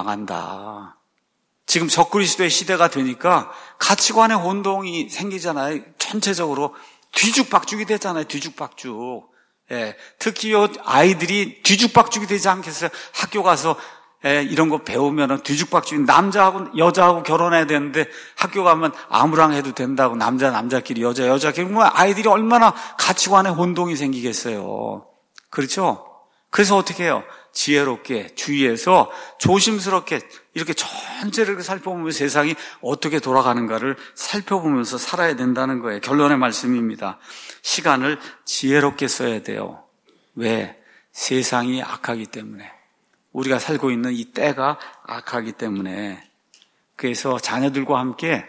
망한다. 지금 적그리스도의 시대가 되니까 가치관의 혼동이 생기잖아요. 전체적으로 뒤죽박죽이 되잖아요, 뒤죽박죽. 예, 특히 요 아이들이 뒤죽박죽이 되지 않겠어요? 학교 가서 예, 이런 거 배우면은 뒤죽박죽이 남자하고 여자하고 결혼해야 되는데 학교 가면 아무랑 해도 된다고 남자 남자끼리 여자 여자끼리 그러면 아이들이 얼마나 가치관에 혼동이 생기겠어요. 그렇죠? 그래서 어떻게 해요? 지혜롭게 주위에서 조심스럽게 이렇게 전체를 살펴보면서 세상이 어떻게 돌아가는가를 살펴보면서 살아야 된다는 거예요. 결론의 말씀입니다. 시간을 지혜롭게 써야 돼요. 왜? 세상이 악하기 때문에. 우리가 살고 있는 이 때가 악하기 때문에. 그래서 자녀들과 함께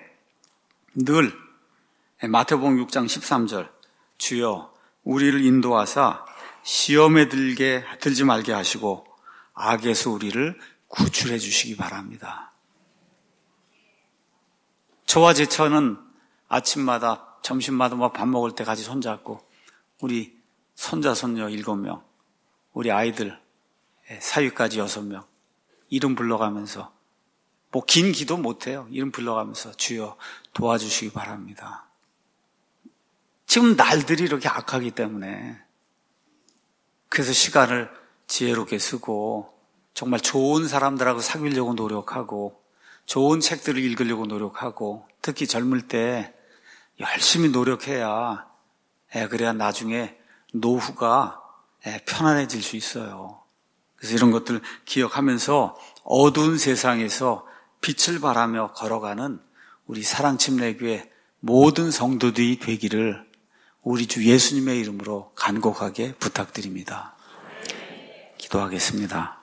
늘 마태복음 육 장 십삼 절 주여 우리를 인도하사 시험에 들게 들지 말게 하시고 악에서 우리를 구출해 주시기 바랍니다. 저와 제 처는 아침마다 점심마다 뭐 밥 먹을 때 같이 손잡고 우리 손자 손녀 일곱 명 우리 아이들 사위까지 여섯 명 이름 불러가면서 뭐 긴 기도 못해요. 이름 불러가면서 주여 도와주시기 바랍니다. 지금 날들이 이렇게 악하기 때문에 그래서 시간을 지혜롭게 쓰고 정말 좋은 사람들하고 사귀려고 노력하고 좋은 책들을 읽으려고 노력하고 특히 젊을 때 열심히 노력해야 그래야 나중에 노후가 편안해질 수 있어요. 그래서 이런 것들 기억하면서 어두운 세상에서 빛을 발하며 걸어가는 우리 사랑침례교회 모든 성도들이 되기를 우리 주 예수님의 이름으로 간곡하게 부탁드립니다. 기도하겠습니다.